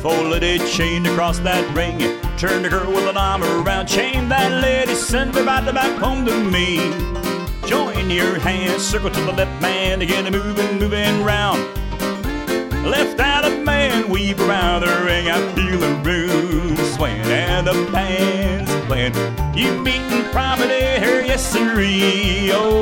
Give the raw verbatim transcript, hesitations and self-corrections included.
Old lady chained across that ring, turned a girl with an arm around. Chain that lady, send her right back home to me. Join your hands, circle to the left, man, to get moving, moving round. Left out a man, weave around the ring. I feel the room swaying and the band's playing. You beatin' promenade here, yes sirree. Oh.